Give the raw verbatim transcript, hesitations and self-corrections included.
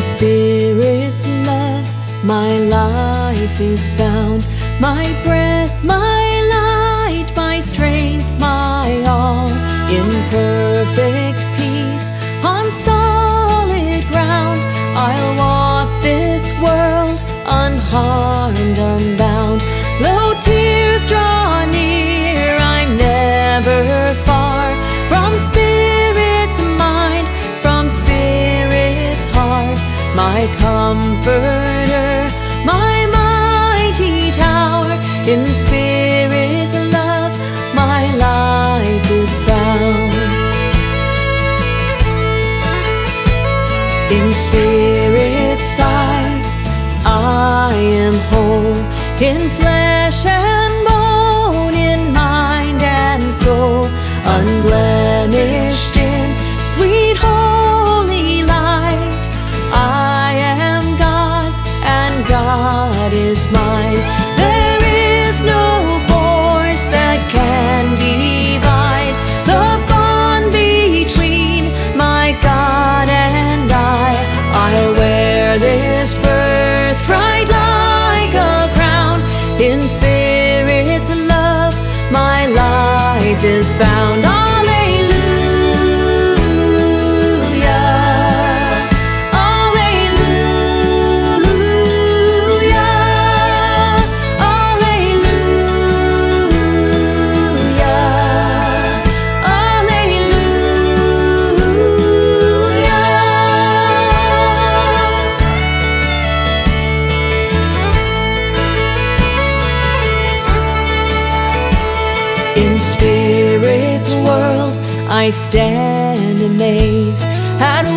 Spirit's love, my life is found, my breath, my light, my strength, my all, in perfect peace, on solid ground. I'll walk this world unharmed, unbound. Though tears draw near, I'm never far from Spirit's mind, from Spirit's heart, my comforter, my mighty tower. In Spirit's love, my life is found. In Spirit's eyes, I am whole, in flesh and bone, in mind and soul, unblemished in sweet holy light. I am God's and God is mine. There is no force that can divide the bond between my God and I. I wear this birthright like a crown. In Spirit's love, my life is found. In Spirit's world, I stand amazed at